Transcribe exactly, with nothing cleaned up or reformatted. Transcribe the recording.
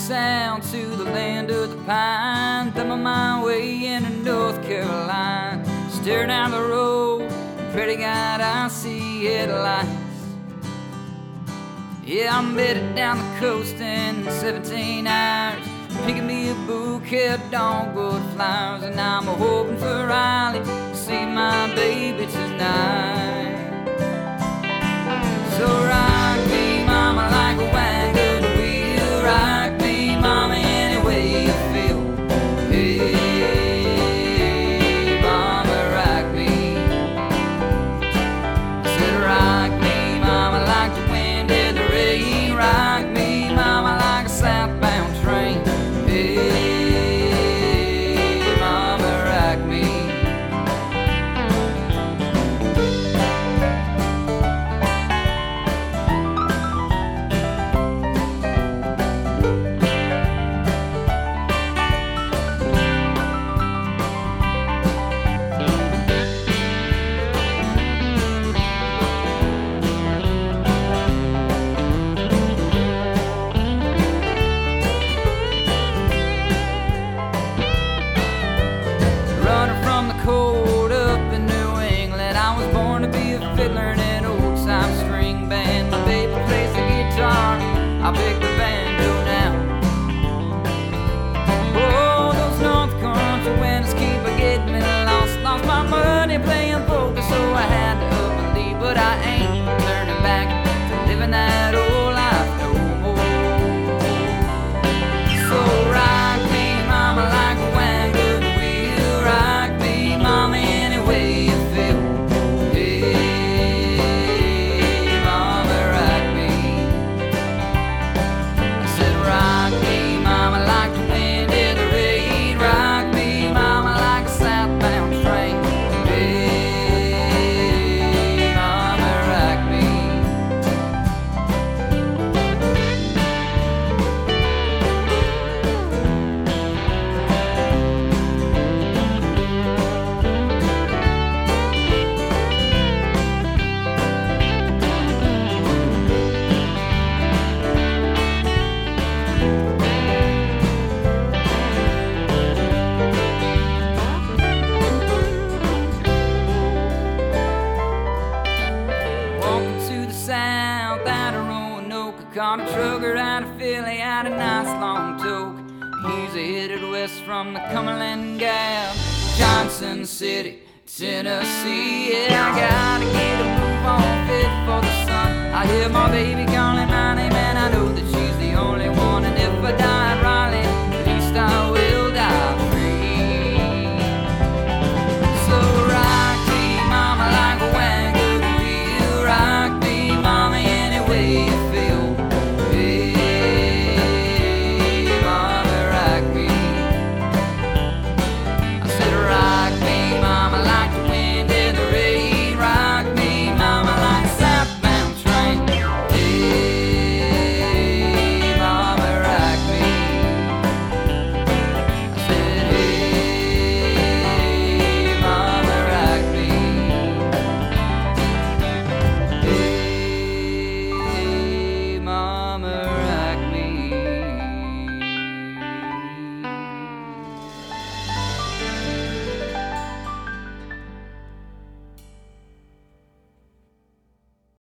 south to the land of the pine, thumbing my way into North Carolina. Stare down the road, pretty God, I see headlights. Yeah, I'm headed down the coast in seventeen hours, picking me a bouquet of dogwood flowers, and I'm hoping for Riley to see my baby tonight. So rock me, mama, like a wagon wheel. Rock me, mama, any way you feel. Hey, mama, rock me. I said rock me, mama, like the wind in the rain. Rock me, mama, like a southbound train. Hey, mama, rock me. Runner from the cold up in New England, I was born to be a fiddler in an old-time string band. My baby plays the guitar, I pick the banjo now. Oh, those North Country winters keep a getting me lost. Lost my money playing poker, so I had to up and leave. But I ain't turning back to living that old life no more. So rock me, mama, like a wagon wheel. Rock me, mama, any way you feel. Hey, mama, rock me. I said rock me, mama, like the wind in the rain. Rock me, mama, like a southbound train. Hey, mama, rock me. Walking to the south out of Roanoke, caught a trucker out of Philly, out a nice long toke. He's headed west from the Cumberland Gap, Johnson City, Tennessee. Yeah, I gotta get a move on, fit for the sun. I hear my baby calling my name, and I know that she's the only one. And if I die,